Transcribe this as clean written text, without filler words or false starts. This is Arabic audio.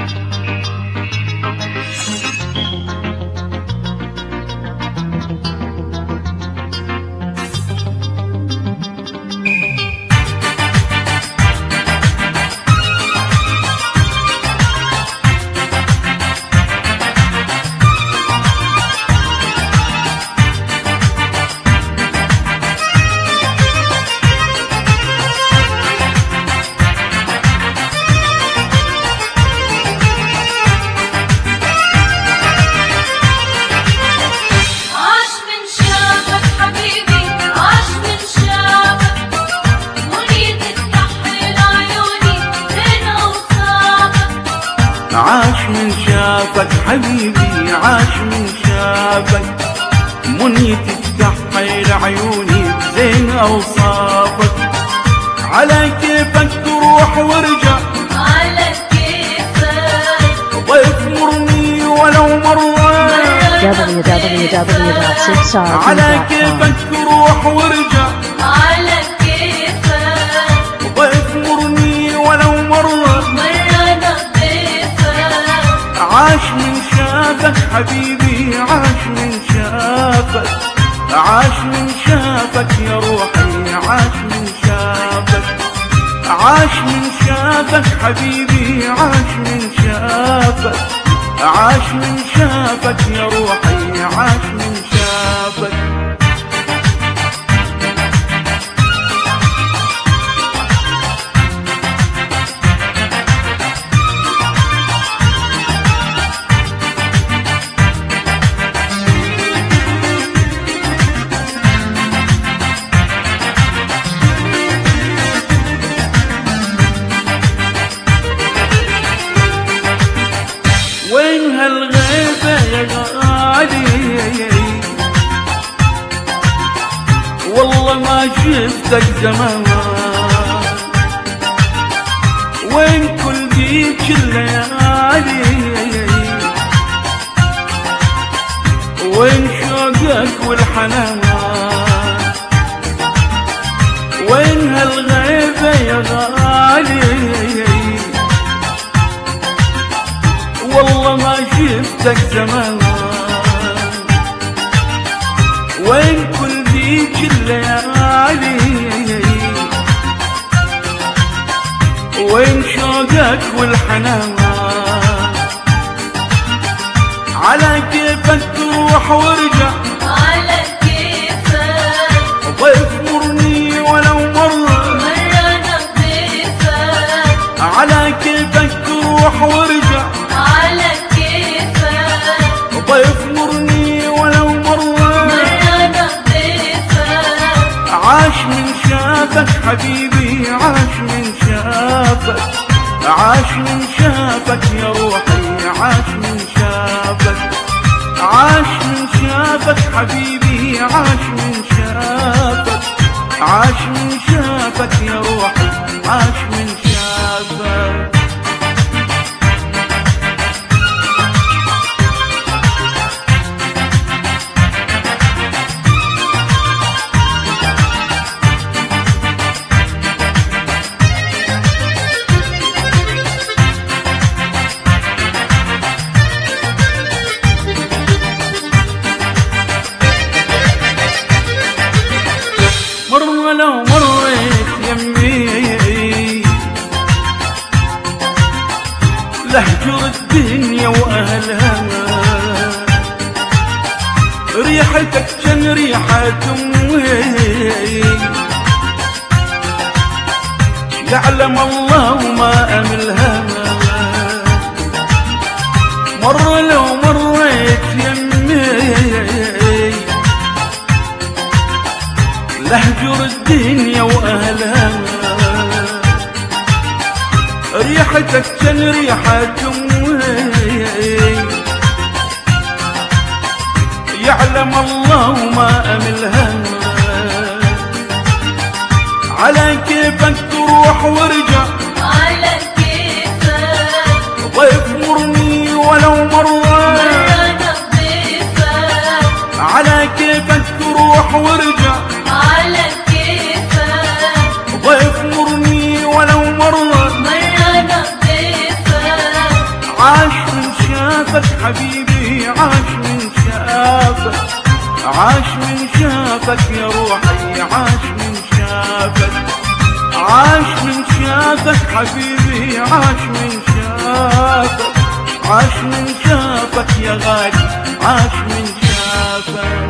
عاش من شافك حبيبي، عاش من شافك منيتي تحير عيوني بزين اوصافك. على كيفك تروح وارجع، على كيفك ضيف مرني ولو مرة. على كيفك تروح وارجع، على كيفك ضيف مرني ولو مرة. عاش من شافك حبيبي، عاش من شافك، عاش من شافك يا روحي، عاش من شافك، عاش من شافك حبيبي، عاش من شافك، عاش من شافك يا روحي، عاش من شافك. وين هالغيبة يا غالي، والله ما شفتك زمان. وين كل ديك الليالي، وين شوقك والحنان. وين هالغيبة يا غالي، والله ما شفتك زمان. وين كل ذيك الليالي، وين شوقك والحنان. على كيفك تروح وارجع، على كيفك ضيف مرني ولو مرة. نظيفك على كيفك تروح وارجع، على كيفك ضيف مرني ولو مرة. نظيفك عاش من شافك حبيبي، عاش من شافك، عاش من شافك يا روحي، عاش من شافك، عاش من شافك حبيبي، عاش من شافك، عاش من شافك يا روحي، عاش من شافك. مرة لو مريت يمي لهجر الدنيا وأهلها، ريحتك جن ريحة أمي، يعلم الله ما أملها. مرة لو مريت يمي لهجر الدنيا وأهلها، ريحتك جن ريحة أمي، يعلم الله ما أملها. على كيفك تروح وارجع، على كيفك ضيف مرني ولو مرة. نظيفك على كيفك تروح وارجع، على كيفك ضيف مرني ولو مرة. نظيفك عاش من شافك حبيبي، عاش من شافك، عاش من شافك يا روحي، عاش من شافك، عاش من شافك حبيبي، عاش من شافك، عاش من شافك يا غالي، عاش من شافك.